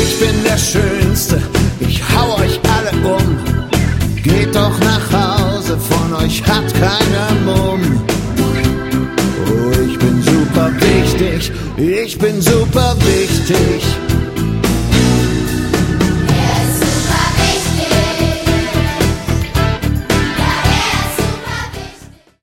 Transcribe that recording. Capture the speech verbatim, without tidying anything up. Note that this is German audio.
Ich bin der Schönste, ich hau euch alle um. Geht doch nach Hause, von euch hat keiner Mumm. Oh, ich bin super wichtig, ich bin super wichtig.